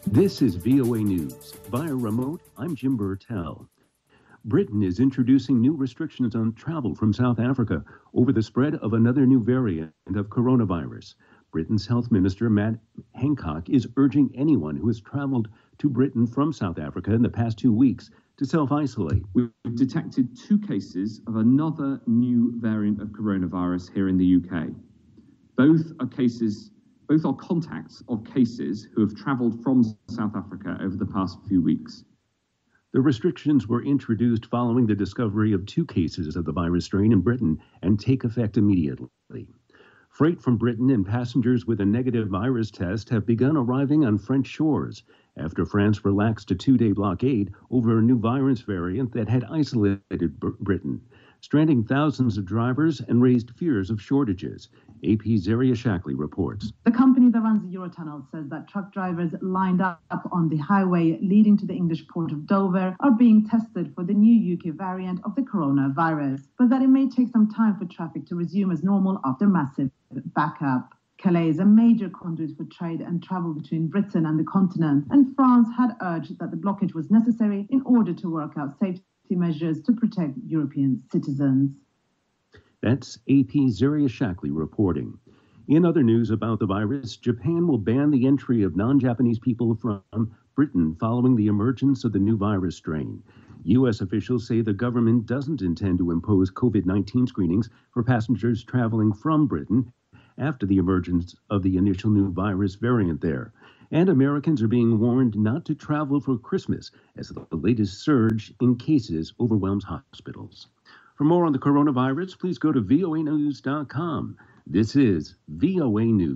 This is VOA News. Via remote, I'm Jim Burtell. Britain is introducing new restrictions on travel from South Africa over the spread of another new variant of coronavirus. Britain's Health Minister, Matt Hancock, is urging anyone who has traveled to Britain from South Africa in the past 2 weeks to self-isolate. We've detected 2 cases of another new variant of coronavirus here in the UK. Both are contacts of cases who have travelled from South Africa over the past few weeks. The restrictions were introduced following the discovery of 2 cases of the virus strain in Britain and take effect immediately. Freight from Britain and passengers with a negative virus test have begun arriving on French shores after France relaxed a 2-day blockade over a new virus variant that had isolated Britain, stranding thousands of drivers and raised fears of shortages. AP's Zaria Shackley reports. The company that runs the Eurotunnel says that truck drivers lined up on the highway leading to the English port of Dover are being tested for the new UK variant of the coronavirus, but that it may take some time for traffic to resume as normal after massive backup. Calais is a major conduit for trade and travel between Britain and the continent, and France had urged that the blockage was necessary in order to work out safety measures to protect European citizens. That's AP's Zaria Shackley reporting. In other news about the virus, Japan will ban the entry of non-Japanese people from Britain following the emergence of the new virus strain. U.S. officials say the government doesn't intend to impose COVID-19 screenings for passengers traveling from Britain after the emergence of the initial new virus variant there. And Americans are being warned not to travel for Christmas as the latest surge in cases overwhelms hospitals. For more on the coronavirus, please go to voanews.com. This is VOA News.